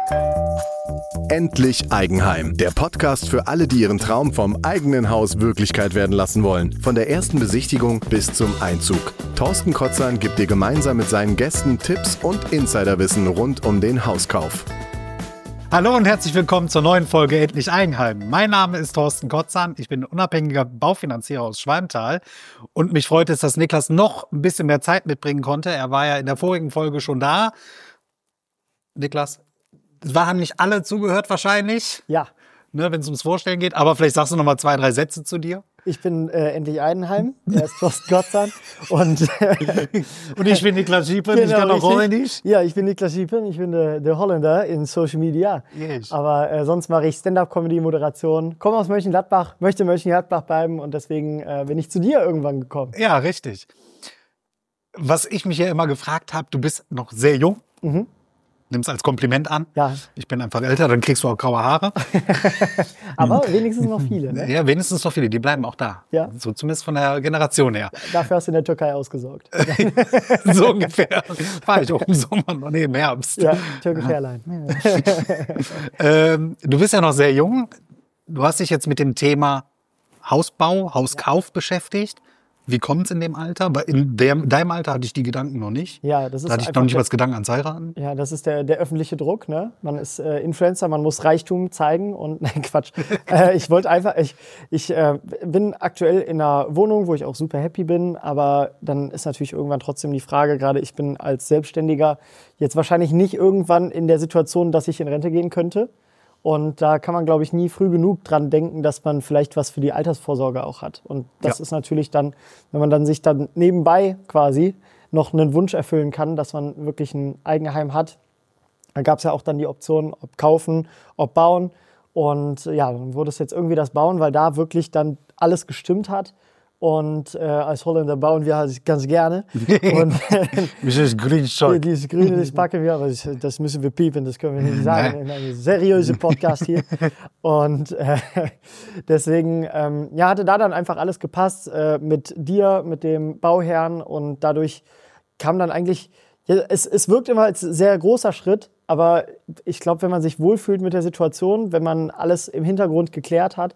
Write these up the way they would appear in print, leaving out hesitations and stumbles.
Endlich Eigenheim. Der Podcast für alle, die ihren Traum vom eigenen Haus Wirklichkeit werden lassen wollen. Von der ersten Besichtigung bis zum Einzug. Thorsten Kotzan gibt dir gemeinsam mit seinen Gästen Tipps und Insiderwissen rund um den Hauskauf. Hallo und herzlich willkommen zur neuen Folge Endlich Eigenheim. Mein Name ist Thorsten Kotzan, ich bin unabhängiger Baufinanzierer aus Schwalmtal und mich freut es, dass Niklas noch ein bisschen mehr Zeit mitbringen konnte. Er war ja in der vorigen Folge schon da. Niklas, es haben nicht alle zugehört wahrscheinlich, Ja, ne, wenn es ums Vorstellen geht, aber vielleicht sagst du noch mal 2, 3 Sätze zu dir. ich bin Endlich Eigenheim, er ist Thorsten Kotzan und Und ich bin Niklas Schiepen, ich kann auch richtig. Holländisch. Ja, ich bin Niklas Schiepen, ich bin der Holländer in Social Media. Yes. Aber sonst mache ich Stand-Up-Comedy-Moderation, komme aus Mönchengladbach, möchte in Mönchengladbach bleiben und deswegen bin ich zu dir irgendwann gekommen. Ja, richtig. Was ich mich ja immer gefragt habe, du bist noch sehr jung. Nimm's als Kompliment an. Ja. Ich bin einfach älter, dann kriegst du auch graue Haare. Aber wenigstens noch viele, ne? Ja, wenigstens noch viele, die bleiben auch da. Ja. So zumindest von der Generation her. Dafür hast du in der Türkei ausgesorgt. So ungefähr. War ich auch im Sommer noch, nee, im Herbst. Ja, Türkisch Airline. Du bist ja noch sehr jung. Du hast dich jetzt mit dem Thema Hausbau, Hauskauf beschäftigt. Wie kommt es in dem Alter? Weil in deinem Alter hatte ich die Gedanken noch nicht. Ja, das ist Da hatte ich noch einfach nicht mal das Gedanken ans Heiraten. Ja, das ist der öffentliche Druck, ne? Man ist Influencer, man muss Reichtum zeigen und nein, Quatsch. Ich wollte einfach, ich bin aktuell in einer Wohnung, wo ich auch super happy bin, aber dann ist natürlich irgendwann trotzdem die Frage, gerade ich bin als Selbstständiger jetzt wahrscheinlich nicht irgendwann in der Situation, dass ich in Rente gehen könnte. Und da kann man, glaube ich, nie früh genug dran denken, dass man vielleicht was für die Altersvorsorge auch hat. Und das ist natürlich dann, wenn man dann sich dann nebenbei quasi noch einen Wunsch erfüllen kann, dass man wirklich ein Eigenheim hat. Da gab es ja auch dann die Option, ob kaufen, ob bauen. Und ja, dann wurde es jetzt irgendwie das Bauen, weil da wirklich dann alles gestimmt hat. Und als Holländer bauen wir halt ganz gerne. Und Dieses Grünzeug. dieses Grüne, das packen wir, aber das müssen wir piepen, das können wir nicht sagen in einem seriösen Podcast hier. Und deswegen hatte da dann einfach alles gepasst mit dir, mit dem Bauherrn und dadurch kam dann eigentlich, ja, es wirkt immer als sehr großer Schritt, aber ich glaube, wenn man sich wohlfühlt mit der Situation, wenn man alles im Hintergrund geklärt hat,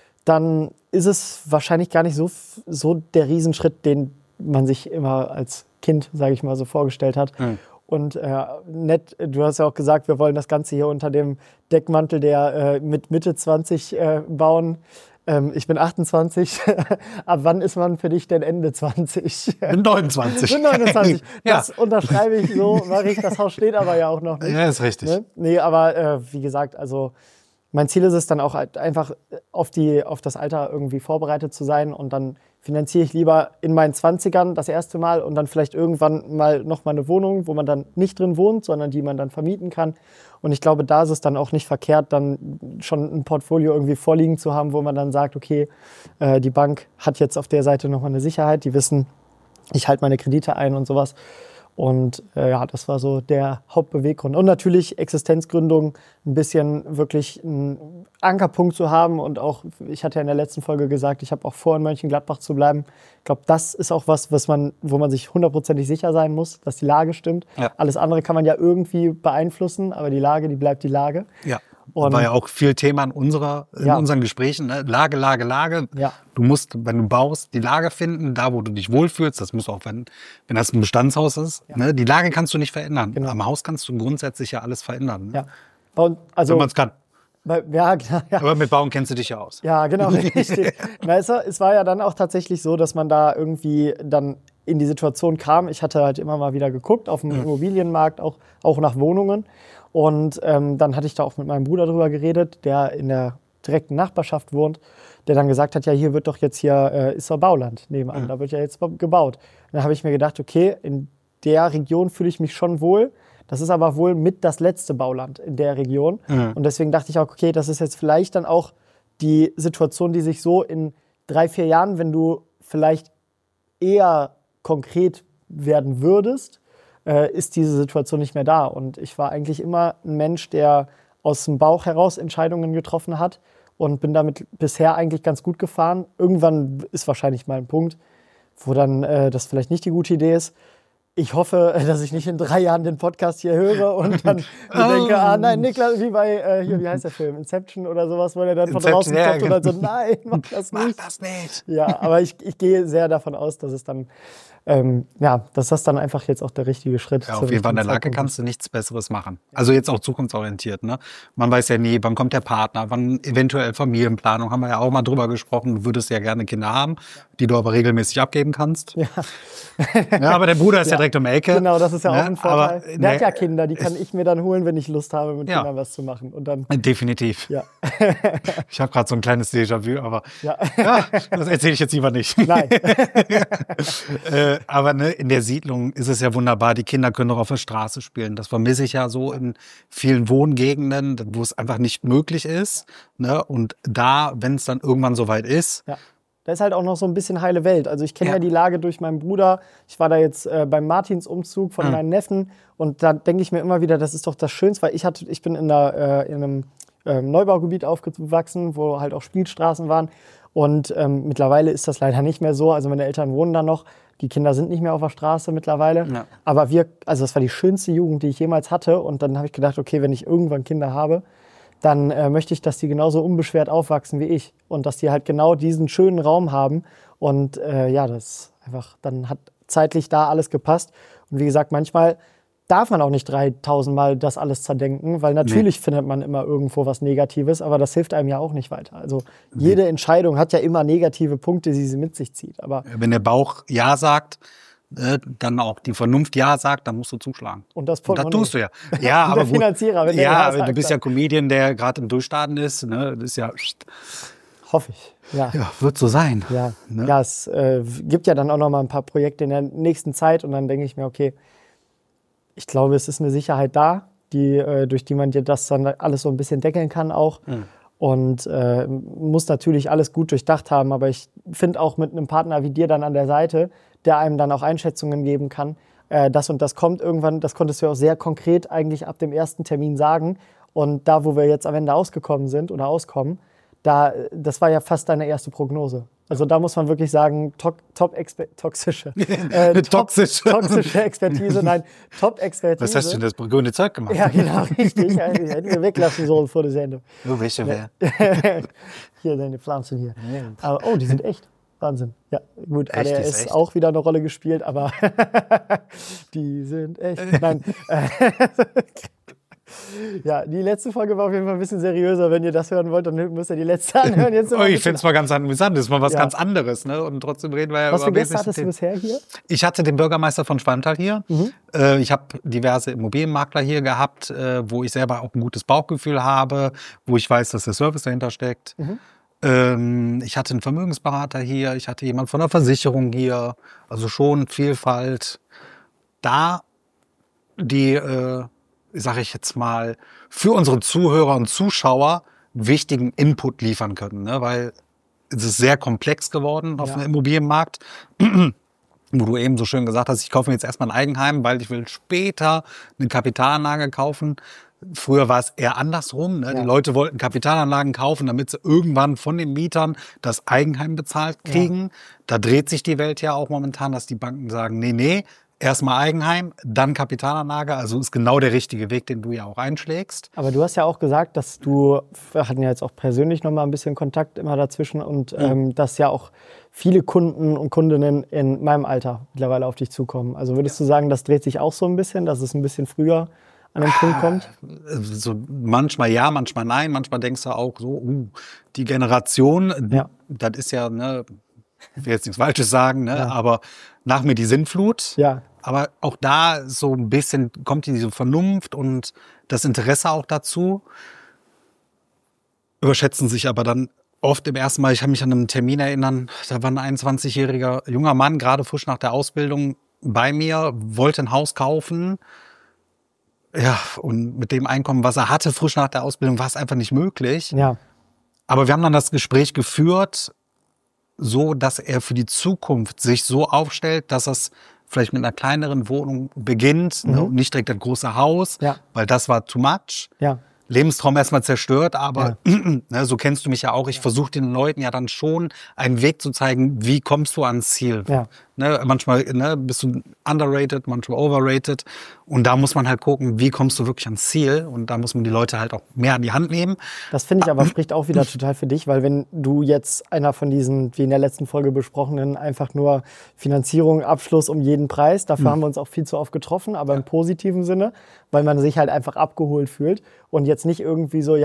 dann ist es wahrscheinlich gar nicht so der Riesenschritt, den man sich immer als Kind, sage ich mal, so vorgestellt hat. Und nett, du hast ja auch gesagt, wir wollen das Ganze hier unter dem Deckmantel der mit Mitte 20 bauen. Ich bin 28. Ab wann ist man für dich denn Ende 20? Bin 29. Ich bin 29. Ja. Das unterschreibe ich so, mache ich. Das Haus steht aber ja auch noch nicht. Ja, ist richtig. Ne? Nee, aber wie gesagt, also mein Ziel ist es dann auch einfach auf das Alter irgendwie vorbereitet zu sein und dann finanziere ich lieber in meinen 20ern das erste Mal und dann vielleicht irgendwann mal nochmal eine Wohnung, wo man dann nicht drin wohnt, sondern die man dann vermieten kann. Und ich glaube, da ist es dann auch nicht verkehrt, dann schon ein Portfolio irgendwie vorliegen zu haben, wo man dann sagt, okay, die Bank hat jetzt auf der Seite nochmal eine Sicherheit, die wissen, ich halte meine Kredite ein und sowas. Und das war so der Hauptbeweggrund. Und natürlich Existenzgründung, ein bisschen wirklich einen Ankerpunkt zu haben. Und auch, ich hatte ja in der letzten Folge gesagt, ich habe auch vor, in Mönchengladbach zu bleiben. Ich glaube, das ist auch was, wo man sich hundertprozentig sicher sein muss, dass die Lage stimmt. Ja. Alles andere kann man ja irgendwie beeinflussen, aber die Lage, die bleibt die Lage. Ja. Und war ja auch viel Thema in unseren Gesprächen. Ne? Lage. Ja. Du musst, wenn du baust, die Lage finden, da wo du dich wohlfühlst. Das muss auch, wenn das ein Bestandshaus ist. Ja. Ne? Die Lage kannst du nicht verändern. Genau. Am Haus kannst du grundsätzlich ja alles verändern. Ne? Ja. Also, Wenn man es kann. ja, genau, ja. Aber mit Bauen kennst du dich ja aus. Ja, genau, richtig. Es war ja dann auch tatsächlich so, dass man da irgendwie dann in die Situation kam. Ich hatte halt immer mal wieder geguckt auf dem Immobilienmarkt, auch nach Wohnungen. Und dann hatte ich da auch mit meinem Bruder drüber geredet, der in der direkten Nachbarschaft wohnt, der dann gesagt hat, ja, hier wird doch jetzt ist doch Bauland nebenan, da wird ja jetzt gebaut. Und dann habe ich mir gedacht, okay, in der Region fühle ich mich schon wohl. Das ist aber wohl mit das letzte Bauland in der Region. Und deswegen dachte ich auch, okay, das ist jetzt vielleicht dann auch die Situation, die sich so in 3-4 Jahren, wenn du vielleicht eher konkret werden würdest, ist diese Situation nicht mehr da. Und ich war eigentlich immer ein Mensch, der aus dem Bauch heraus Entscheidungen getroffen hat und bin damit bisher eigentlich ganz gut gefahren. Irgendwann ist wahrscheinlich mal ein Punkt, wo dann das vielleicht nicht die gute Idee ist. Ich hoffe, dass ich nicht in 3 Jahren den Podcast hier höre und dann denke, nein, Niklas, wie bei, hier, wie heißt der Film? Inception oder sowas, wo er dann von draußen kommt und dann so, nein, mach das nicht. Mach das nicht. Ja, aber ich gehe sehr davon aus, dass es dann, dass das dann einfach jetzt auch der richtige Schritt ist. Ja, auf jeden Fall in der Lage kannst du nichts Besseres machen. Also jetzt auch zukunftsorientiert, ne? Man weiß ja nie, wann kommt der Partner, wann eventuell Familienplanung, haben wir ja auch mal drüber gesprochen. Du würdest ja gerne Kinder haben, die du aber regelmäßig abgeben kannst. Ja, ja, aber der Bruder ist ja direkt um die Ecke. Genau, das ist ja auch ein Vorteil. Aber, der hat ja Kinder, die kann ich mir dann holen, wenn ich Lust habe, mit Kindern was zu machen. Und dann, definitiv. Ja. Ich habe gerade so ein kleines Déjà-vu, aber das erzähle ich jetzt lieber nicht. Nein. Aber ne, in der Siedlung ist es ja wunderbar, die Kinder können doch auf der Straße spielen. Das vermisse ich ja so in vielen Wohngegenden, wo es einfach nicht möglich ist. Ne? Und da, wenn es dann irgendwann soweit ist, da ist halt auch noch so ein bisschen heile Welt. Also ich kenne ja die Lage durch meinen Bruder. Ich war da jetzt beim Martinsumzug von meinen Neffen und da denke ich mir immer wieder, das ist doch das Schönste, weil ich bin in einem Neubaugebiet aufgewachsen, wo halt auch Spielstraßen waren und mittlerweile ist das leider nicht mehr so. Also meine Eltern wohnen da noch. Die Kinder sind nicht mehr auf der Straße mittlerweile. Ja. Aber das war die schönste Jugend, die ich jemals hatte. Und dann habe ich gedacht, okay, wenn ich irgendwann Kinder habe, dann möchte ich, dass die genauso unbeschwert aufwachsen wie ich. Und dass die halt genau diesen schönen Raum haben. Und das einfach, dann hat zeitlich da alles gepasst. Und wie gesagt, manchmal darf man auch nicht 3000 Mal das alles zerdenken, weil natürlich findet man immer irgendwo was Negatives, aber das hilft einem ja auch nicht weiter. Also jede Entscheidung hat ja immer negative Punkte, die sie mit sich zieht. Aber wenn der Bauch Ja sagt, dann auch die Vernunft Ja sagt, dann musst du zuschlagen. Und das tust du ja. Ja, aber der Finanzierer, wenn der Ja sagt, du bist ja Comedian, der gerade im Durchstarten ist. Ne? Das ist ja. Hoffe ich. Ja, wird so sein. Ja, ne? Ja, es gibt ja dann auch noch mal ein paar Projekte in der nächsten Zeit und dann denke ich mir, okay, ich glaube, es ist eine Sicherheit da, durch die man dir das dann alles so ein bisschen deckeln kann auch. Und muss natürlich alles gut durchdacht haben. Aber ich finde auch mit einem Partner wie dir dann an der Seite, der einem dann auch Einschätzungen geben kann, das und das kommt irgendwann, das konntest du auch sehr konkret eigentlich ab dem ersten Termin sagen. Und da, wo wir jetzt am Ende ausgekommen sind oder auskommen, das war ja fast deine erste Prognose. Also da muss man wirklich sagen, toxische Expertise, nein, Top-Expertise. Was hast du denn das grüne Zeug gemacht? Ja, genau, richtig. Hätten wir weglassen sollen vor der Sendung. Du weißt ja wer. Hier, deine Pflanzen hier. Aber, die sind echt. Wahnsinn. Ja, gut, echt, ADS echt? Auch wieder eine Rolle gespielt, aber die sind echt. Nein. Ja, die letzte Folge war auf jeden Fall ein bisschen seriöser. Wenn ihr das hören wollt, dann müsst ihr die letzte anhören. Jetzt ich finde es mal ganz amüsant. Das ist mal was ganz anderes. Ne? Und trotzdem reden wir ja was über für Gäste hattest du bisher hier? Ich hatte den Bürgermeister von Schwalmtal hier. Ich habe diverse Immobilienmakler hier gehabt, wo ich selber auch ein gutes Bauchgefühl habe, wo ich weiß, dass der Service dahinter steckt. Ich hatte einen Vermögensberater hier. Ich hatte jemanden von der Versicherung hier. Also schon Vielfalt. Da die... sage ich jetzt mal, für unsere Zuhörer und Zuschauer wichtigen Input liefern können. Ne? Weil es ist sehr komplex geworden auf dem Immobilienmarkt. Wo du eben so schön gesagt hast, ich kaufe mir jetzt erstmal ein Eigenheim, weil ich will später eine Kapitalanlage kaufen. Früher war es eher andersrum. Ne? Die Leute wollten Kapitalanlagen kaufen, damit sie irgendwann von den Mietern das Eigenheim bezahlt kriegen. Da dreht sich die Welt ja auch momentan, dass die Banken sagen, nee, erstmal Eigenheim, dann Kapitalanlage. Also ist genau der richtige Weg, den du ja auch einschlägst. Aber du hast ja auch gesagt, dass wir hatten ja jetzt auch persönlich noch mal ein bisschen Kontakt immer dazwischen und dass ja auch viele Kunden und Kundinnen in meinem Alter mittlerweile auf dich zukommen. Also würdest du sagen, das dreht sich auch so ein bisschen, dass es ein bisschen früher an den Punkt kommt? So manchmal ja, manchmal nein. Manchmal denkst du auch so, die Generation, das ist ja, ne, ich will jetzt nichts Falsches sagen, ne, aber nach mir die Sinnflut. Ja. Aber auch da so ein bisschen kommt diese Vernunft und das Interesse auch dazu. Überschätzen sich aber dann oft im ersten Mal. Ich kann mich an einen Termin erinnern, da war ein 21-jähriger junger Mann, gerade frisch nach der Ausbildung bei mir, wollte ein Haus kaufen. Ja, und mit dem Einkommen, was er hatte, frisch nach der Ausbildung, war es einfach nicht möglich. Ja. Aber wir haben dann das Gespräch geführt, so dass er für die Zukunft sich so aufstellt, dass es vielleicht mit einer kleineren Wohnung beginnt, ne, und nicht direkt das große Haus, weil das war too much. Ja. Lebenstraum erstmal zerstört, aber ne, so kennst du mich ja auch. Ich versuche den Leuten ja dann schon einen Weg zu zeigen, wie kommst du ans Ziel. Ja. Ne? Manchmal bist du underrated, manchmal overrated. Und da muss man halt gucken, wie kommst du wirklich ans Ziel. Und da muss man die Leute halt auch mehr an die Hand nehmen. Das finde ich aber spricht auch wieder total für dich, weil wenn du jetzt einer von diesen, wie in der letzten Folge besprochenen, einfach nur Finanzierung, Abschluss um jeden Preis, dafür haben wir uns auch viel zu oft getroffen, aber im positiven Sinne, weil man sich halt einfach abgeholt fühlt und jetzt nicht irgendwie so, ist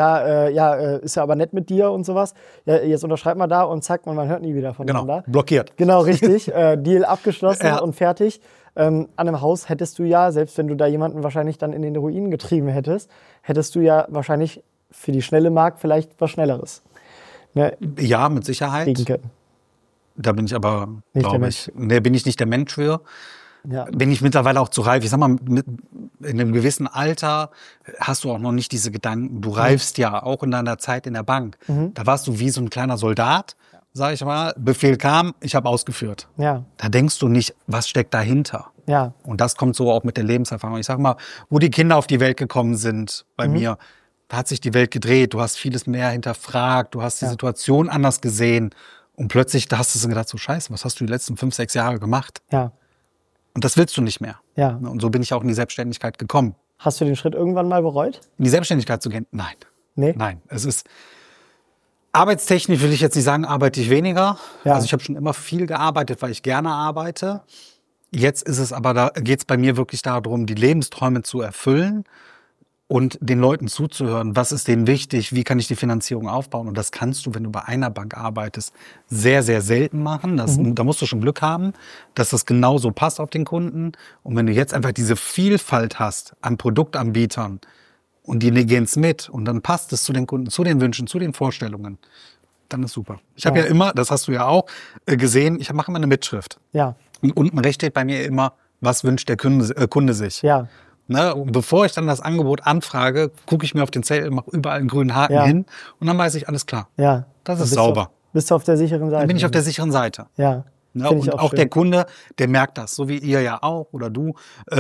ja aber nett mit dir und sowas, ja, jetzt unterschreibt man da und zack, und man hört nie wieder voneinander. Genau, blockiert. Genau, richtig. Deal abgeschlossen Ja. und fertig. An einem Haus hättest du ja, selbst wenn du da jemanden wahrscheinlich dann in den Ruinen getrieben hättest, hättest du ja wahrscheinlich für die schnelle Mark vielleicht was Schnelleres. Ne? Ja, mit Sicherheit. Kriegen können. Da bin ich aber, Nicht der glaube Mensch. ich, bin ich nicht der Mensch für. Ja. Bin ich mittlerweile auch zu reif. Ich sag mal, in einem gewissen Alter hast du auch noch nicht diese Gedanken. Du reifst ja auch in deiner Zeit in der Bank. Da warst du wie so ein kleiner Soldat, sag ich mal. Befehl kam, ich habe ausgeführt. Ja. Da denkst du nicht, was steckt dahinter? Ja. Und das kommt so auch mit der Lebenserfahrung. Ich sag mal, wo die Kinder auf die Welt gekommen sind, bei mir, da hat sich die Welt gedreht. Du hast vieles mehr hinterfragt. Du hast die Situation anders gesehen. Und plötzlich, da hast du so gedacht, so scheiße, was hast du die letzten 5, 6 Jahre gemacht? Ja. Und das willst du nicht mehr. Ja. Und so bin ich auch in die Selbstständigkeit gekommen. Hast du den Schritt irgendwann mal bereut? In die Selbstständigkeit zu gehen? Nein. Nee? Nein. Es ist arbeitstechnisch, will ich jetzt nicht sagen, arbeite ich weniger. Ja. Also ich habe schon immer viel gearbeitet, weil ich gerne arbeite. Jetzt ist es aber, da geht es bei mir wirklich darum, die Lebensträume zu erfüllen und den Leuten zuzuhören. Was ist denen wichtig? Wie kann ich die Finanzierung aufbauen? Und das kannst du, wenn du bei einer Bank arbeitest, sehr, sehr selten machen. Da musst du schon Glück haben, dass das genauso passt auf den Kunden. Und wenn du jetzt einfach diese Vielfalt hast an Produktanbietern und die gehen's mit und dann passt es zu den Kunden, zu den Wünschen, zu den Vorstellungen, dann ist super. Ich habe ja immer, das hast du ja auch gesehen, ich mache immer eine Mitschrift. Ja. Und unten rechts steht bei mir immer, was wünscht der Kunde sich. Ja. Ne? Und bevor ich dann das Angebot anfrage, gucke ich mir auf den Zettel, mache überall einen grünen Haken hin und dann weiß ich, alles klar. Ja. Das Dann ist bist sauber. Bist du auf der sicheren Seite? Dann bin ich auf der sicheren Seite. Ja. Ne? Find ich Und auch schön. der Kunde, der merkt das, so wie ihr ja auch oder du,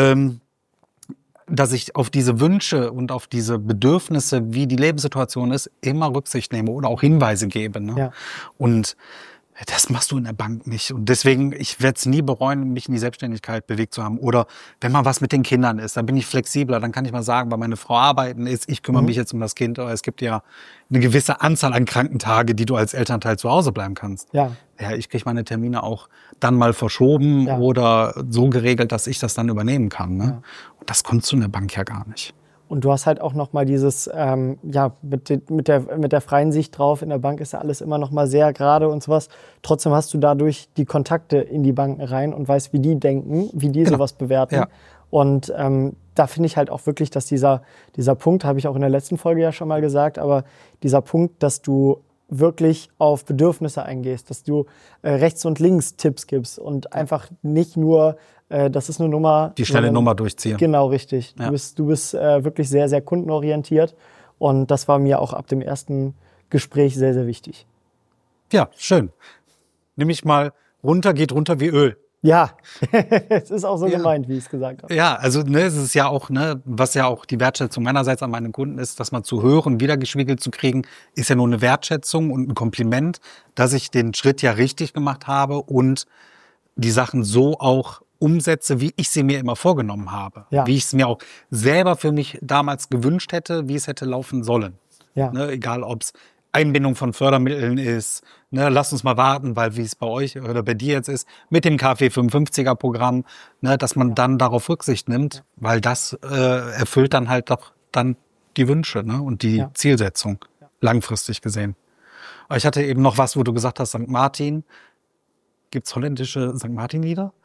dass ich auf diese Wünsche und auf diese Bedürfnisse, wie die Lebenssituation ist, immer Rücksicht nehme oder auch Hinweise gebe. Ne? Ja. Und das machst du in der Bank nicht. Und deswegen, ich werde es nie bereuen, mich in die Selbstständigkeit bewegt zu haben. Oder wenn mal was mit den Kindern ist, dann bin ich flexibler. Dann kann ich mal sagen, weil meine Frau arbeiten ist, ich kümmere mich jetzt um das Kind. Aber es gibt ja eine gewisse Anzahl an Krankentage, die du als Elternteil zu Hause bleiben kannst. Ja. Ja, ich kriege meine Termine auch dann mal verschoben oder so geregelt, dass ich das dann übernehmen kann. Ne? Und das konntest du in der Bank ja gar nicht. Und du hast halt auch noch mal dieses, mit der freien Sicht drauf. In der Bank ist ja alles immer noch mal sehr gerade und sowas. Trotzdem hast du dadurch die Kontakte in die Banken rein und weißt, wie die denken, wie die sowas bewerten. Ja. Und da finde ich halt auch wirklich, dass dieser Punkt, habe ich auch in der letzten Folge ja schon mal gesagt, aber dieser Punkt, dass du wirklich auf Bedürfnisse eingehst, dass du rechts und links Tipps gibst und einfach nicht nur, das ist eine Nummer. Die schnelle sondern- Nummer durchziehen. Genau, richtig. Ja. Du bist wirklich sehr, sehr kundenorientiert und das war mir auch ab dem ersten Gespräch sehr, sehr wichtig. Ja, schön. Nimm ich mal runter, geht runter wie Öl. Ja, es ist auch so Ja. gemeint, wie ich es gesagt habe. Ja, also es ist ja auch, was ja auch die Wertschätzung meinerseits an meinen Kunden ist, dass man zu hören, wiedergespiegelt zu kriegen, ist ja nur eine Wertschätzung und ein Kompliment, dass ich den Schritt ja richtig gemacht habe und die Sachen so auch umsetze, wie ich sie mir immer vorgenommen habe. Ja. Wie ich es mir auch selber für mich damals gewünscht hätte, wie es hätte laufen sollen. Ja. Ne, egal, ob es Einbindung von Fördermitteln ist, ne, lasst uns mal warten, weil wie es bei euch oder bei dir jetzt ist, mit dem KfW 55er Programm, ne, dass man dann darauf Rücksicht nimmt, weil das erfüllt dann halt doch dann die Wünsche, ne, und die Zielsetzung, langfristig gesehen. Aber ich hatte eben noch was, wo du gesagt hast, St. Martin. Gibt's holländische St. Martin-Lieder?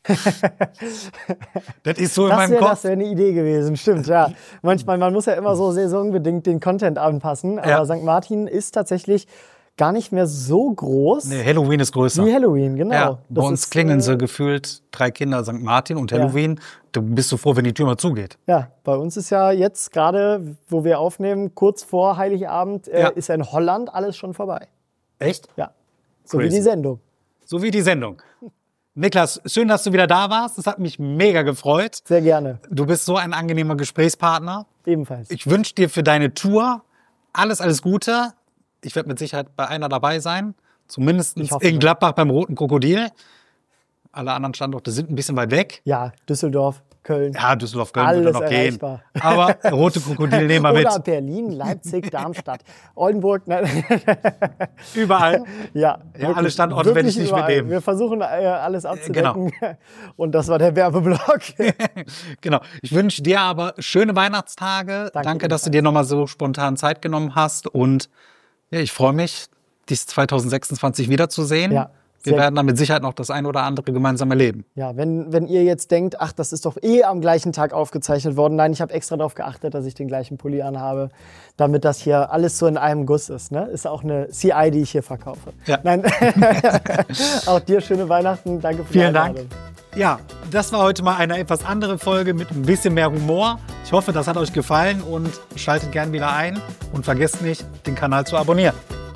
Das ist so in meinem Kopf. Das wäre eine Idee gewesen, stimmt, ja. Manchmal, man muss ja immer so saisonbedingt den Content anpassen, aber Ja. St. Martin ist tatsächlich gar nicht mehr so groß Nee, Halloween ist größer. wie Halloween, genau. Ja, bei Das uns ist, klingeln sie gefühlt 3 Kinder St. Martin und Halloween. Du bist so froh, wenn die Tür mal zugeht. Ja, bei uns ist ja jetzt gerade, wo wir aufnehmen, kurz vor Heiligabend, Ja. ist ja in Holland alles schon vorbei. Echt? Ja, so Crazy. wie die Sendung. So wie die Sendung. Niklas, schön, dass du wieder da warst. Das hat mich mega gefreut. Sehr gerne, Du bist so ein angenehmer Gesprächspartner. ebenfalls. Ich wünsche dir für deine Tour alles Gute. Ich werde mit Sicherheit bei einer dabei sein. Zumindest Ich hoffe, in Gladbach beim Roten Krokodil. Alle anderen Standorte sind ein bisschen weit weg. Ja, Düsseldorf, Köln. Ja, Düsseldorf, Köln Alles würde noch erreichbar. gehen. Aber rote Krokodil nehmen wir mit. Oder Berlin, Leipzig, Darmstadt, Oldenburg. Überall. Ja, Ja, alle Standorte werde ich nicht überall. mitnehmen. Wir versuchen alles abzudecken. Genau. Und das war der Werbeblock. Genau. Ich wünsche dir aber schöne Weihnachtstage. Danke, dass du dir nochmal so spontan Zeit genommen hast. Und ja, ich freue mich, dich 2026 wiederzusehen. Ja. Wir werden dann mit Sicherheit noch das ein oder andere gemeinsam erleben. Ja, wenn ihr jetzt denkt, ach, das ist doch am gleichen Tag aufgezeichnet worden. Nein, ich habe extra darauf geachtet, dass ich den gleichen Pulli anhabe, damit das hier alles so in einem Guss ist. Ne? Ist auch eine CI, die ich hier verkaufe. Ja. Nein, auch dir schöne Weihnachten. Danke für die Einladung. Vielen Dank. Ja, das war heute mal eine etwas andere Folge mit ein bisschen mehr Humor. Ich hoffe, das hat euch gefallen und schaltet gern wieder ein. Und vergesst nicht, den Kanal zu abonnieren.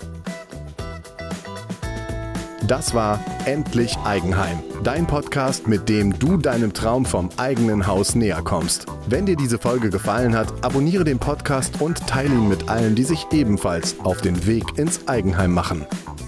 Das war Endlich Eigenheim, dein Podcast, mit dem du deinem Traum vom eigenen Haus näher kommst. Wenn dir diese Folge gefallen hat, abonniere den Podcast und teile ihn mit allen, die sich ebenfalls auf den Weg ins Eigenheim machen.